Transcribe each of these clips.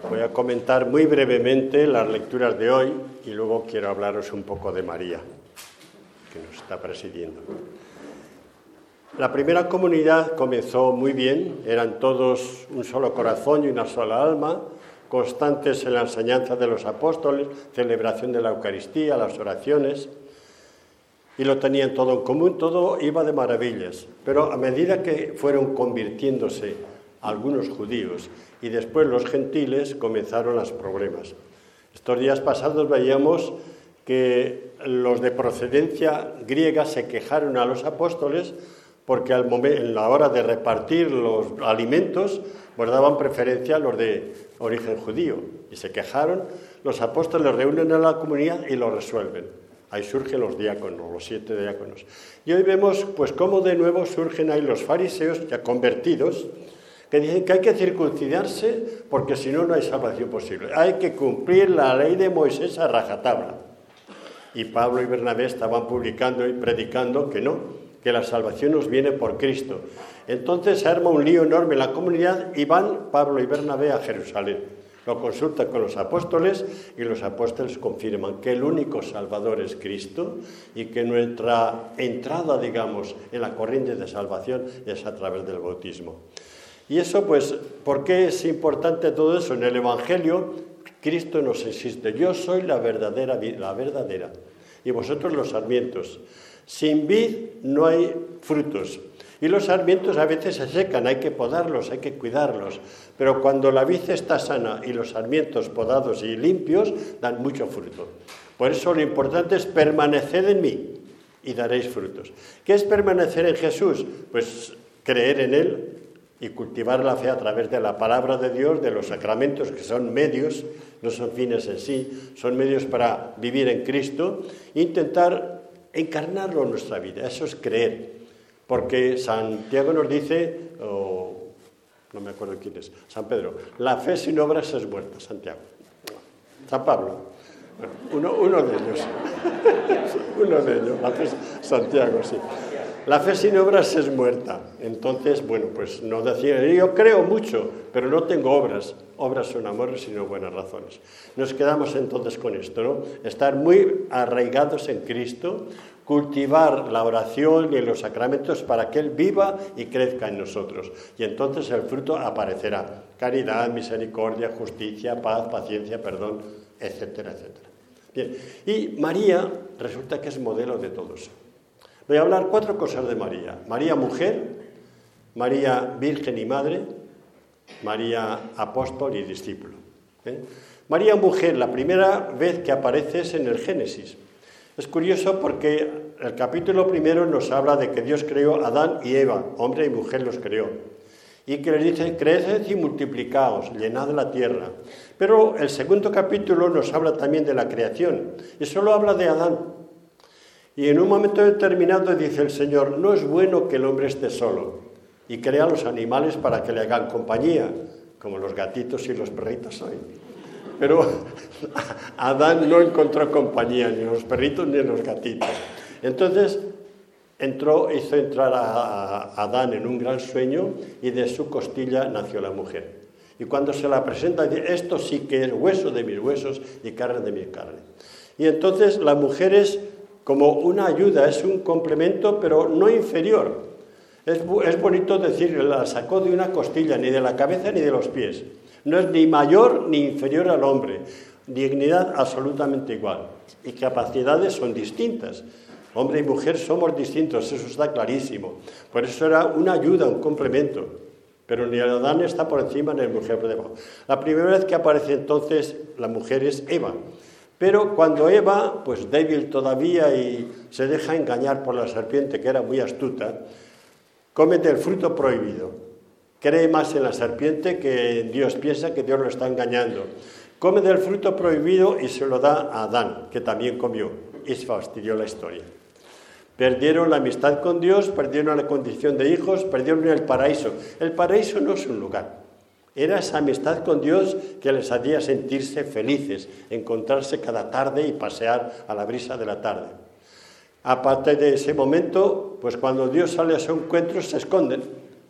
Voy a comentar muy brevemente las lecturas de hoy y luego quiero hablaros un poco de María, que nos está presidiendo. La primera comunidad comenzó muy bien, eran todos un solo corazón y una sola alma, constantes en la enseñanza de los apóstoles, celebración de la Eucaristía, las oraciones, y lo tenían todo en común, todo iba de maravillas. Pero a medida que fueron convirtiéndose algunos judíos y después los gentiles, comenzaron los problemas. Estos días pasados veíamos que los de procedencia griega se quejaron a los apóstoles porque en la hora de repartir los alimentos pues daban preferencia a los de origen judío. Y se quejaron, los apóstoles reúnen a la comunidad y lo resuelven. Ahí surgen los diáconos, los 7 diáconos. Y hoy vemos pues cómo de nuevo surgen ahí los fariseos ya convertidos, que dicen que hay que circuncidarse porque si no, no hay salvación posible. Hay que cumplir la ley de Moisés a rajatabla. Y Pablo y Bernabé estaban publicando y predicando que no, que la salvación nos viene por Cristo. Entonces se arma un lío enorme en la comunidad y van Pablo y Bernabé a Jerusalén. Lo consultan con los apóstoles y los apóstoles confirman que el único Salvador es Cristo y que nuestra entrada, digamos, en la corriente de salvación es a través del bautismo. Y eso, pues, ¿por qué es importante todo eso? En el Evangelio, Cristo nos insiste, yo soy la verdadera, y vosotros los sarmientos. Sin vid no hay frutos. Y los sarmientos a veces se secan, hay que podarlos, hay que cuidarlos. Pero cuando la vid está sana y los sarmientos podados y limpios, dan mucho fruto. Por eso lo importante es permaneced en mí y daréis frutos. ¿Qué es permanecer en Jesús? Pues creer en Él y cultivar la fe a través de la palabra de Dios, de los sacramentos, que son medios, no son fines en sí, son medios para vivir en Cristo, e intentar encarnarlo en nuestra vida. Eso es creer. Porque Santiago nos dice, no me acuerdo quién es, San Pedro, la fe sin obras es muerta, Santiago. San Pablo, uno de ellos, la fe, Santiago, sí. La fe sin obras es muerta. Entonces, bueno, pues nos decía, yo creo mucho, pero no tengo obras. Obras son amores y no buenas razones. Nos quedamos entonces con esto, ¿no? Estar muy arraigados en Cristo, cultivar la oración y los sacramentos para que Él viva y crezca en nosotros. Y entonces el fruto aparecerá. Caridad, misericordia, justicia, paz, paciencia, perdón, etcétera, etcétera. Bien, y María resulta que es modelo de todo eso. Voy a hablar 4 cosas de María. María mujer, María virgen y madre, María apóstol y discípulo. María mujer, la primera vez que aparece es en el Génesis. Es curioso porque el capítulo 1 nos habla de que Dios creó a Adán y Eva, hombre y mujer los creó. Y que les dice, creced y multiplicaos, llenad la tierra. Pero el segundo capítulo nos habla también de la creación. Y solo habla de Adán. Y en un momento determinado dice el Señor, no es bueno que el hombre esté solo. Y crea a los animales para que le hagan compañía, como los gatitos y los perritos hoy. Pero Adán no encontró compañía, ni en los perritos ni en los gatitos. Entonces hizo entrar a Adán en un gran sueño y de su costilla nació la mujer. Y cuando se la presenta, dice, esto sí que es hueso de mis huesos y carne de mi carne. Y entonces la mujer es como una ayuda, es un complemento, pero no inferior. Es bonito decir, la sacó de una costilla, ni de la cabeza ni de los pies. No es ni mayor ni inferior al hombre. Dignidad absolutamente igual. Y capacidades son distintas. Hombre y mujer somos distintos, eso está clarísimo. Por eso era una ayuda, un complemento. Pero ni Adán está por encima ni la mujer por debajo. La primera vez que aparece entonces la mujer es Eva. Pero cuando Eva, pues débil todavía y se deja engañar por la serpiente, que era muy astuta, come del fruto prohibido. Cree más en la serpiente que en Dios, piensa que Dios lo está engañando. Come del fruto prohibido y se lo da a Adán, que también comió, y se fastidió la historia. Perdieron la amistad con Dios, perdieron la condición de hijos, perdieron el paraíso. El paraíso no es un lugar. Era esa amistad con Dios que les hacía sentirse felices, encontrarse cada tarde y pasear a la brisa de la tarde. Aparte de ese momento, pues cuando Dios sale a su encuentro se esconden.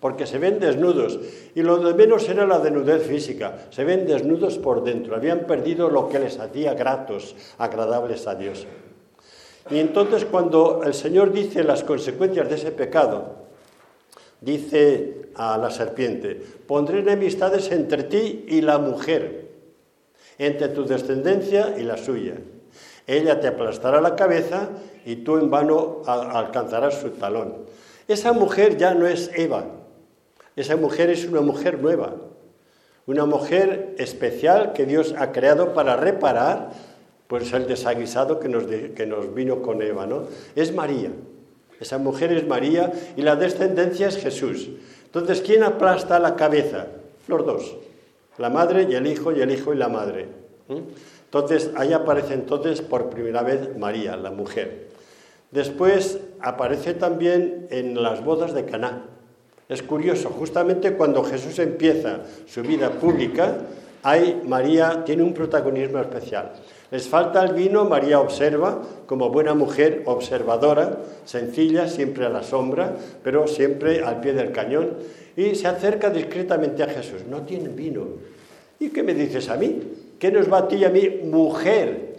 porque se ven desnudos. Y lo de menos era la desnudez física, se ven desnudos por dentro, habían perdido lo que les hacía gratos, agradables a Dios. Y entonces cuando el Señor dice las consecuencias de ese pecado, dice a la serpiente: pondré enemistades entre ti y la mujer, entre tu descendencia y la suya. Ella te aplastará la cabeza y tú en vano alcanzarás su talón. Esa mujer ya no es Eva, esa mujer es una mujer nueva, una mujer especial que Dios ha creado para reparar pues el desaguisado que nos vino con Eva, ¿no? Es María, esa mujer es María y la descendencia es Jesús. Entonces, ¿quién aplasta la cabeza? Los dos, la madre y el hijo y la madre. Entonces, ahí aparece entonces por primera vez María, la mujer. Después aparece también en las bodas de Caná. Es curioso, justamente cuando Jesús empieza su vida pública, María tiene un protagonismo especial. Les falta el vino, María observa, como buena mujer observadora, sencilla, siempre a la sombra, pero siempre al pie del cañón, y se acerca discretamente a Jesús. No tienen vino. ¿Y qué me dices a mí? ¿Qué nos va a ti y a mí? Mujer.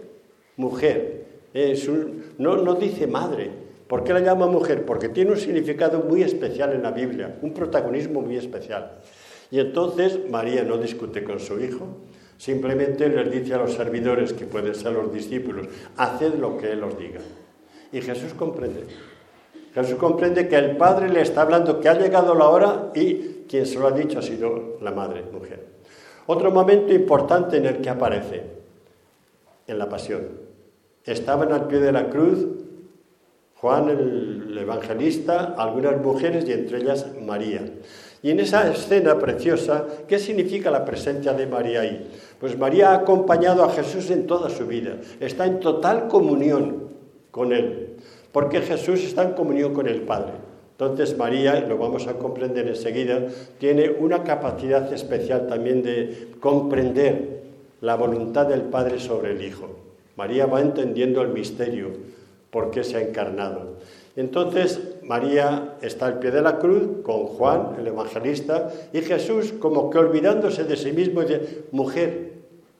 No dice madre. ¿Por qué la llama mujer? Porque tiene un significado muy especial en la Biblia, un protagonismo muy especial. Y entonces María no discute con su hijo, simplemente les dice a los servidores, que pueden ser los discípulos: haced lo que Él os diga. Y Jesús comprende. Jesús comprende que el Padre le está hablando, que ha llegado la hora, y quien se lo ha dicho ha sido la madre, mujer. Otro momento importante en el que aparece, en la pasión. Estaban al pie de la cruz Juan el evangelista, algunas mujeres y entre ellas María. Y en esa escena preciosa, ¿qué significa la presencia de María ahí? Pues María ha acompañado a Jesús en toda su vida, está en total comunión con Él, porque Jesús está en comunión con el Padre. Entonces María, lo vamos a comprender enseguida, tiene una capacidad especial también de comprender la voluntad del Padre sobre el Hijo. María va entendiendo el misterio, por qué se ha encarnado. Entonces María está al pie de la cruz con Juan, el evangelista, y Jesús, como que olvidándose de sí mismo, dice: mujer,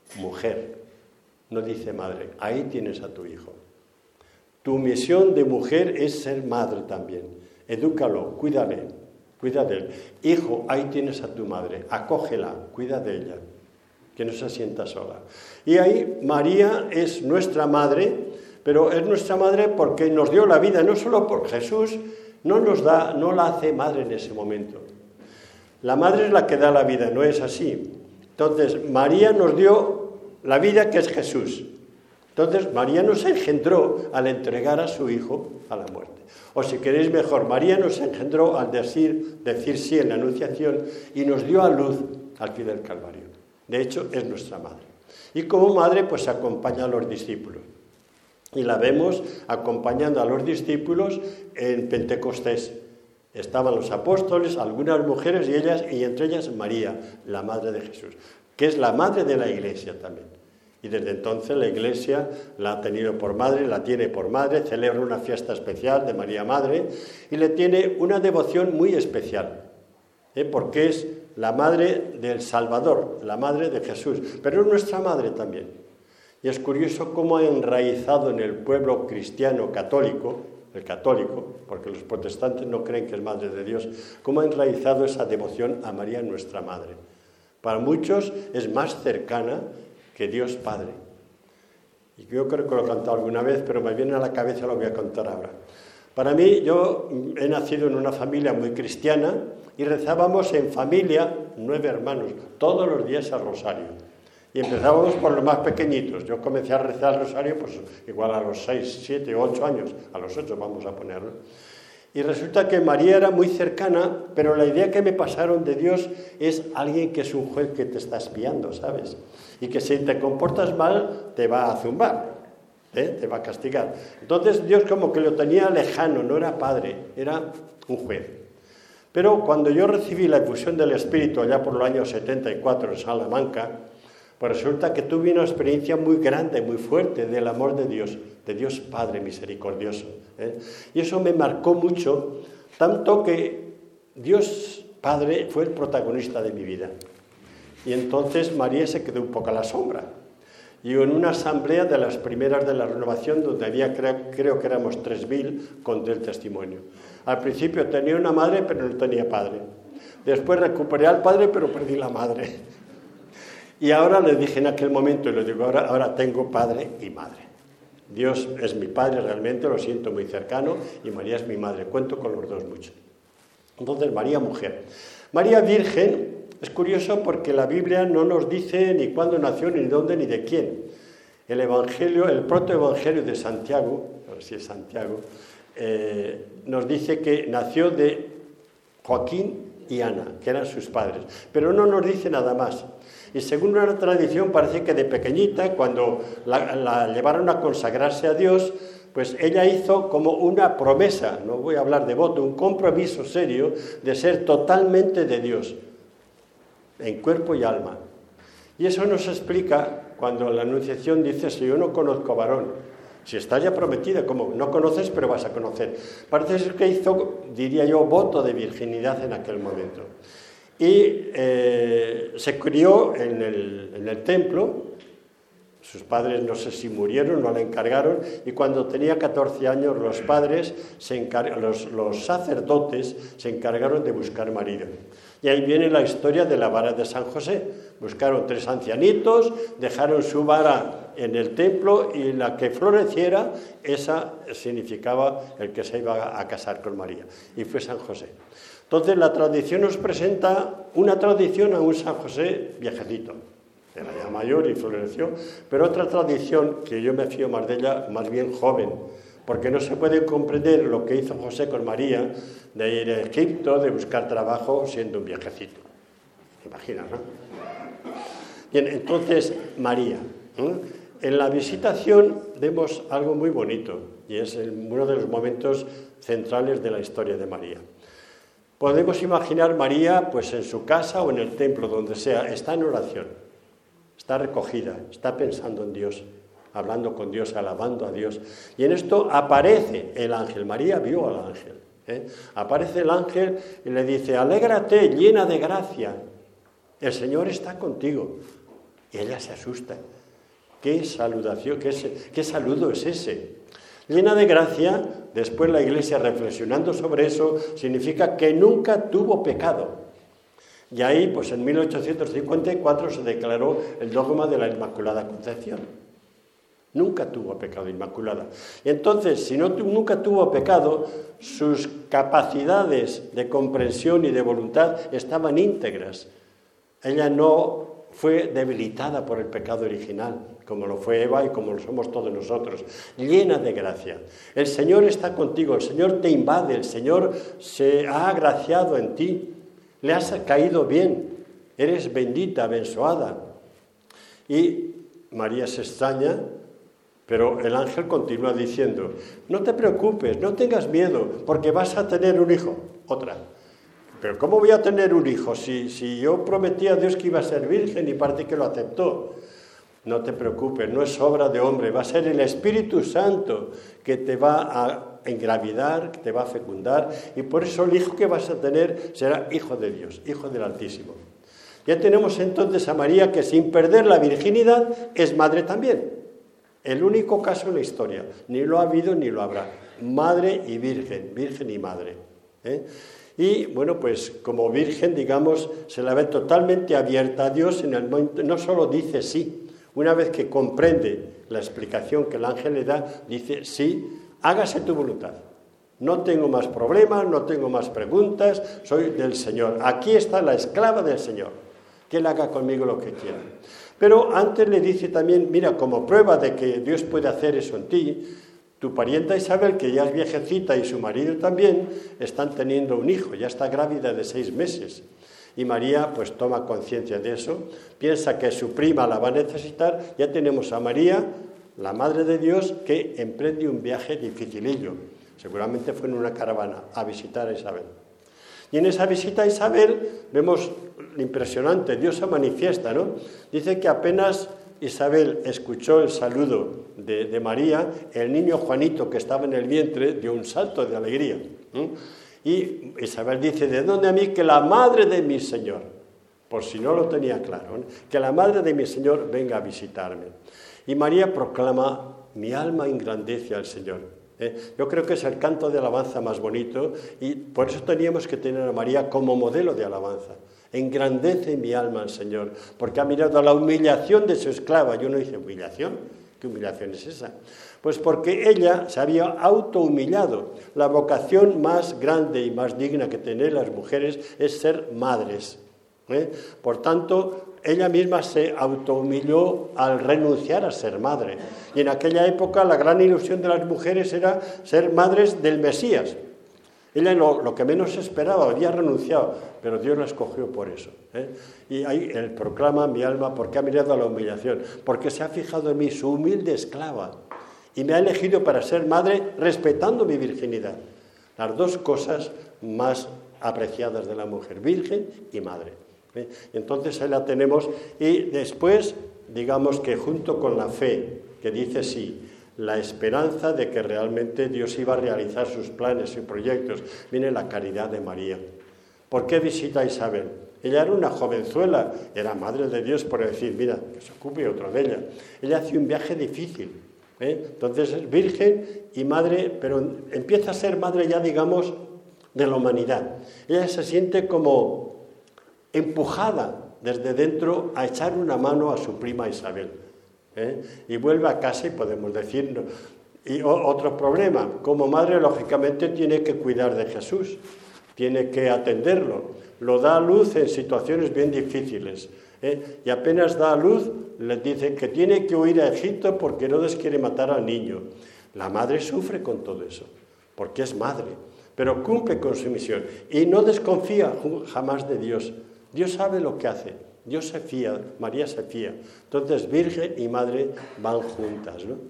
no dice madre, ahí tienes a tu hijo. Tu misión de mujer es ser madre también. Edúcalo, cuida de él. Hijo, ahí tienes a tu madre, acógela, cuida de ella, que no se sienta sola. Y ahí María es nuestra madre, pero es nuestra madre porque nos dio la vida, no solo por Jesús, no la hace madre en ese momento. La madre es la que da la vida, no es así. Entonces, María nos dio la vida, que es Jesús. Entonces, María nos engendró al entregar a su hijo a la muerte. O si queréis mejor, María nos engendró al decir sí en la Anunciación y nos dio a luz al pie del Calvario. De hecho, es nuestra madre. Y como madre, pues acompaña a los discípulos. Y la vemos acompañando a los discípulos en Pentecostés. Estaban los apóstoles, algunas mujeres y entre ellas María, la madre de Jesús, que es la madre de la Iglesia también. Y desde entonces la Iglesia la ha tenido por madre, la tiene por madre, celebra una fiesta especial de María Madre y le tiene una devoción muy especial, porque es la madre del Salvador, la madre de Jesús, pero es nuestra madre también. Y es curioso cómo ha enraizado en el pueblo cristiano católico, el católico, porque los protestantes no creen que es madre de Dios, cómo ha enraizado esa devoción a María, nuestra madre. Para muchos es más cercana que Dios Padre. Y yo creo que lo he cantado alguna vez, pero me viene a la cabeza, lo voy a contar ahora. Para mí, yo he nacido en una familia muy cristiana y rezábamos en familia, 9 hermanos, todos los días al rosario. Y empezábamos por los más pequeñitos. Yo comencé a rezar el rosario pues igual a los 6, 7, 8 años. A los 8 vamos a ponerlo. Y resulta que María era muy cercana, pero la idea que me pasaron de Dios es alguien que es un juez que te está espiando, ¿sabes? Y que si te comportas mal, te va a zumbar, te va a castigar. Entonces Dios como que lo tenía lejano, no era padre, era un juez. Pero cuando yo recibí la infusión del Espíritu allá por los años 74 en Salamanca, pues resulta que tuve una experiencia muy grande, muy fuerte del amor de Dios Padre misericordioso. Y eso me marcó mucho, tanto que Dios padre fue el protagonista de mi vida. Y entonces María se quedó un poco a la sombra. Y en una asamblea de las primeras de la renovación, donde había, creo que éramos 3.000, conté el testimonio. Al principio tenía una madre, pero no tenía padre. Después recuperé al padre, pero perdí la madre. Y ahora le dije en aquel momento, y le digo ahora tengo padre y madre. Dios es mi padre realmente, lo siento muy cercano, y María es mi madre. Cuento con los dos mucho. Entonces, María mujer. María virgen. Es curioso porque la Biblia no nos dice ni cuándo nació, ni dónde, ni de quién. El Evangelio, el protoevangelio de Santiago, a ver si es Santiago, nos dice que nació de Joaquín y Ana, que eran sus padres. Pero no nos dice nada más. Y según una tradición parece que de pequeñita, cuando la llevaron a consagrarse a Dios, pues ella hizo como una promesa, no voy a hablar de voto, un compromiso serio de ser totalmente de Dios, en cuerpo y alma. Y eso nos explica cuando la Anunciación dice, si yo no conozco varón, si está ya prometida, como no conoces, pero vas a conocer. Parece ser que hizo, diría yo, voto de virginidad en aquel momento. Y se crió en el templo. Sus padres no sé si murieron, no la encargaron, y cuando tenía 14 años los padres, los sacerdotes, se encargaron de buscar marido. Y ahí viene la historia de la vara de San José. Buscaron 3 ancianitos, dejaron su vara en el templo y la que floreciera, esa significaba el que se iba a casar con María. Y fue San José. Entonces la tradición nos presenta una tradición a un San José viejecito. Era ya mayor y floreció, pero otra tradición que yo me fío más de ella, más bien joven, porque no se puede comprender lo que hizo José con María, de ir a Egipto, de buscar trabajo siendo un viejecito. Imaginas, ¿no? Bien, entonces, María. En la visitación vemos algo muy bonito, y es uno de los momentos centrales de la historia de María. Podemos imaginar María pues en su casa o en el templo, donde sea, está en oración, está recogida, está pensando en Dios, hablando con Dios, alabando a Dios. Y en esto aparece el ángel. María vio al ángel. Aparece el ángel y le dice, alégrate, llena de gracia, el Señor está contigo. Y ella se asusta. ¿Qué saludación, qué saludo es ese? Llena de gracia, después la Iglesia reflexionando sobre eso, significa que nunca tuvo pecado. Y ahí, pues en 1854 se declaró el dogma de la Inmaculada Concepción. Nunca tuvo pecado, Inmaculada. Y entonces, si nunca tuvo pecado, sus capacidades de comprensión y de voluntad estaban íntegras. Ella no fue debilitada por el pecado original, como lo fue Eva y como lo somos todos nosotros, llena de gracia. El Señor está contigo, el Señor te invade, el Señor se ha agraciado en ti, le has caído bien, eres bendita, abençoada. Y María se extraña, pero el ángel continúa diciendo, no te preocupes, no tengas miedo, porque vas a tener un hijo. Otra. Pero ¿cómo voy a tener un hijo si yo prometí a Dios que iba a ser virgen y parece que lo aceptó? No te preocupes, no es obra de hombre, va a ser el Espíritu Santo que te va a engravidar, que te va a fecundar, y por eso el hijo que vas a tener será hijo de Dios, hijo del Altísimo. Ya tenemos entonces a María que sin perder la virginidad es madre también. El único caso en la historia, ni lo ha habido ni lo habrá. Madre y virgen, virgen y madre. Y bueno, pues como virgen, digamos, se la ve totalmente abierta a Dios en el momento, no solo dice sí, una vez que comprende la explicación que el ángel le da, dice sí, hágase tu voluntad. No tengo más problemas, no tengo más preguntas, soy del Señor. Aquí está la esclava del Señor, que Él haga conmigo lo que quiera. Pero antes le dice también, mira, como prueba de que Dios puede hacer eso en ti, tu parienta Isabel, que ya es viejecita, y su marido también, están teniendo un hijo, ya está grávida de 6 meses. Y María pues toma conciencia de eso, piensa que su prima la va a necesitar. Ya tenemos a María, la Madre de Dios, que emprende un viaje dificilillo. Seguramente fue en una caravana a visitar a Isabel. Y en esa visita a Isabel vemos lo impresionante, Dios se manifiesta, ¿no? Dice que apenas Isabel escuchó el saludo de María, el niño Juanito que estaba en el vientre dio un salto de alegría, ¿no? Y Isabel dice, ¿de dónde a mí que la madre de mi Señor? Por si no lo tenía claro, ¿eh? Que la madre de mi Señor venga a visitarme. Y María proclama, mi alma engrandece al Señor. Yo creo que es el canto de alabanza más bonito y por eso teníamos que tener a María como modelo de alabanza. Engrandece mi alma al Señor, porque ha mirado a la humillación de su esclava. Yo no dice humillación, ¿qué humillación es esa? Pues porque ella se había autohumillado. La vocación más grande y más digna que tienen las mujeres es ser madres. Por tanto, ella misma se autohumilló al renunciar a ser madre. Y en aquella época la gran ilusión de las mujeres era ser madres del Mesías. Ella lo que menos esperaba, había renunciado, pero Dios la escogió por eso. Y ahí él proclama mi alma porque ha mirado a la humillación, porque se ha fijado en mí, su humilde esclava, y me ha elegido para ser madre respetando mi virginidad. Las dos cosas más apreciadas de la mujer, virgen y madre. Entonces ahí la tenemos y después, digamos que junto con la fe, que dice sí, la esperanza de que realmente Dios iba a realizar sus planes y proyectos, viene la caridad de María. ¿Por qué visita a Isabel? Ella era una jovenzuela, era madre de Dios, por decir, mira, que se ocupe otro de ella. Ella hace un viaje difícil, entonces es virgen y madre, pero empieza a ser madre ya, digamos, de la humanidad. Ella se siente como empujada desde dentro a echar una mano a su prima Isabel. Y vuelve a casa y podemos decir, y otro problema, como madre lógicamente tiene que cuidar de Jesús, tiene que atenderlo, lo da a luz en situaciones bien difíciles, y apenas da a luz le dice que tiene que huir a Egipto porque Herodes quiere matar al niño. La madre sufre con todo eso, porque es madre, pero cumple con su misión y no desconfía jamás de Dios. Dios sabe lo que hace, Dios se fía, María se fía. Entonces, virgen y madre van juntas, ¿no?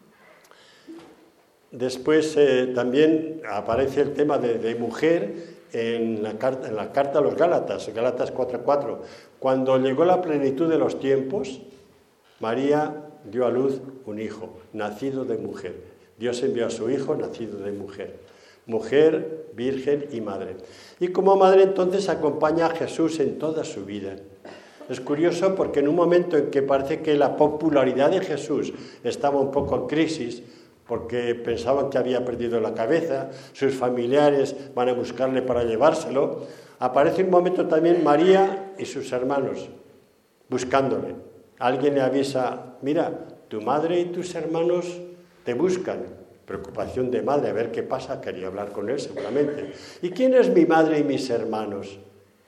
Después también aparece el tema de mujer en la carta a los Gálatas 4:4. Cuando llegó la plenitud de los tiempos, María dio a luz un hijo, nacido de mujer. Dios envió a su hijo, nacido de mujer. Mujer, virgen y madre. Y como madre entonces acompaña a Jesús en toda su vida. Es curioso porque en un momento en que parece que la popularidad de Jesús estaba un poco en crisis, porque pensaban que había perdido la cabeza, sus familiares van a buscarle para llevárselo, aparece un momento también María y sus hermanos buscándole. Alguien le avisa, mira, tu madre y tus hermanos te buscan. Preocupación de madre, a ver qué pasa, quería hablar con él seguramente. ¿Y quién es mi madre y mis hermanos?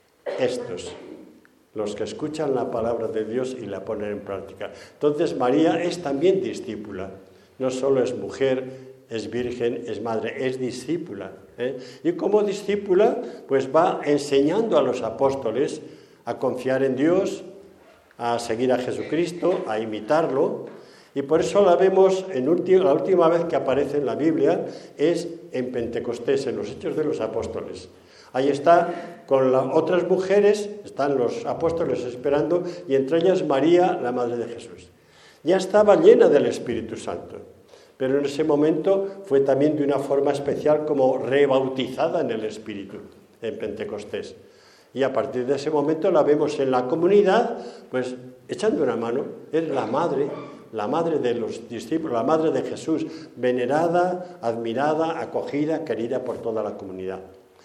Estos, los que escuchan la palabra de Dios y la ponen en práctica. Entonces María es también discípula, no solo es mujer, es virgen, es madre, es discípula. Y como discípula, pues va enseñando a los apóstoles a confiar en Dios, a seguir a Jesucristo, a imitarlo. Y por eso la vemos, la última vez que aparece en la Biblia es en Pentecostés, en los Hechos de los Apóstoles. Ahí está, con otras mujeres, están los apóstoles esperando, y entre ellas María, la Madre de Jesús. Ya estaba llena del Espíritu Santo, pero en ese momento fue también de una forma especial como rebautizada en el Espíritu, en Pentecostés. Y a partir de ese momento la vemos en la comunidad, pues echando una mano, es la madre de los discípulos, la madre de Jesús, venerada, admirada, acogida, querida por toda la comunidad.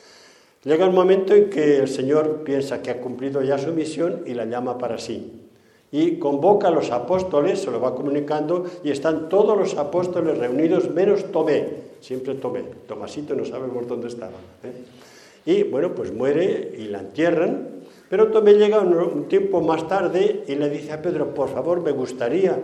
Llega el momento en que el Señor piensa que ha cumplido ya su misión y la llama para sí. Y convoca a los apóstoles, se lo va comunicando, y están todos los apóstoles reunidos, menos Tomé, siempre Tomé. Tomasito no sabemos dónde estaba. Y bueno, pues muere y la entierran. Pero Tomé llega un tiempo más tarde y le dice a Pedro, por favor, me gustaría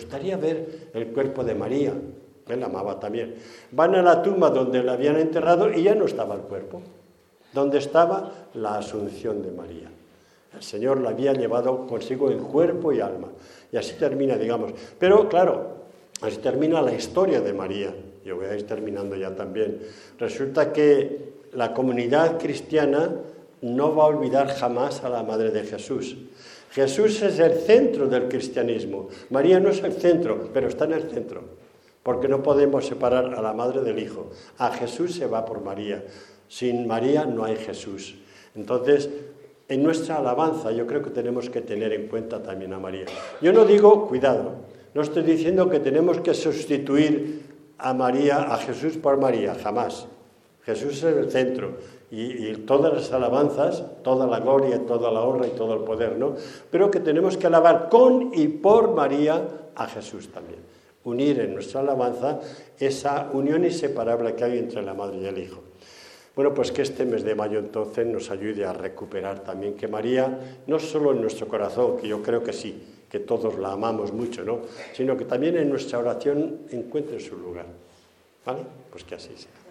ver el cuerpo de María. Él la amaba también. Van a la tumba donde la habían enterrado y ya no estaba el cuerpo. Donde estaba la asunción de María. El Señor la había llevado consigo en cuerpo y alma. Y así termina, digamos. Pero claro, así termina la historia de María. Yo voy a ir terminando ya también. Resulta que la comunidad cristiana no va a olvidar jamás a la Madre de Jesús. Jesús es el centro del cristianismo. María no es el centro, pero está en el centro, porque no podemos separar a la Madre del Hijo. A Jesús se va por María. Sin María no hay Jesús. Entonces, en nuestra alabanza yo creo que tenemos que tener en cuenta también a María. Yo no digo, cuidado, no estoy diciendo que tenemos que sustituir a María, a Jesús por María, jamás. Jesús es el centro y todas las alabanzas, toda la gloria, toda la honra y todo el poder, ¿no? Pero que tenemos que alabar con y por María a Jesús también. Unir en nuestra alabanza esa unión inseparable que hay entre la Madre y el Hijo. Bueno, pues que este mes de mayo entonces nos ayude a recuperar también que María, no solo en nuestro corazón, que yo creo que sí, que todos la amamos mucho, ¿no? Sino que también en nuestra oración encuentre su lugar. ¿Vale? Pues que así sea.